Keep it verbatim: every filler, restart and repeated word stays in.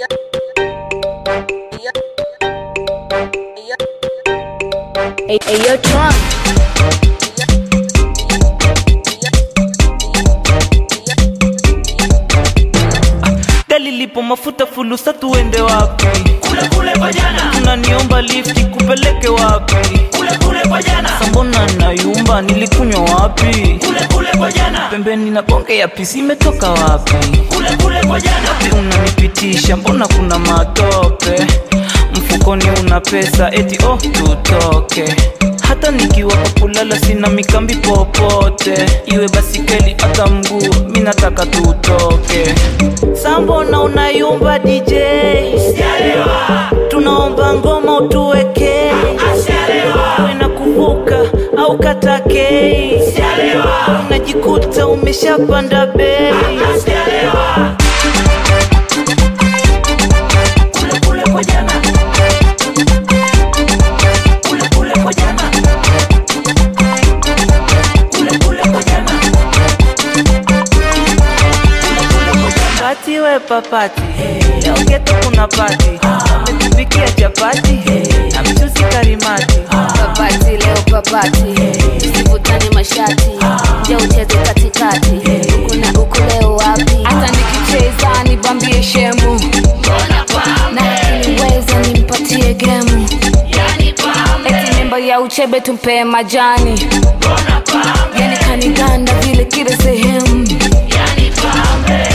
Hey, hey, yo, Trump. Lipo mafuta fulusa tuende wapi? Kule kule kwa jana. Unaniomba lifti kupeleke wapi? Kule kule kwa jana. Sambona nayumba nilikunywa wapi? Kule kule kwa jana. Pembeni na bonge ya pisi imetoka wapi? Kule kule kwa jana. Wapi unanipitisha mbona kuna matope? Mfukoni una pesa eti oh tutoke. Hata nikiwa kulala sina mikambi popote. Iwe basikeli hata mguu mimi nataka tutoke. Sambona unayumba D J? Sialewa. Tunaomba ngoma utuweke. Sialewa. Uwe na kuvuka au katake. Sialewa. Unajikuta umeshapanda bei. Sialewa. Kule kule kwa jana. Kule kule kwa jana. Kule kule kwa jana. Pati we papati, leo geto kuna pati. Umetupikia chapati, na mchuzi karimati. Papati leo papati, usivutane mashati. Nje ucheze katikati, kuna uko leo wapi? Hata nikicheza nibambie shemu. Mbona pambe? Na niweza nimpatie gemu. Yani pambe. Eti memba ya uchebe tumpe majani. Mbona pambe? Yani kaniganda vile kila sehemu. Yani pambe.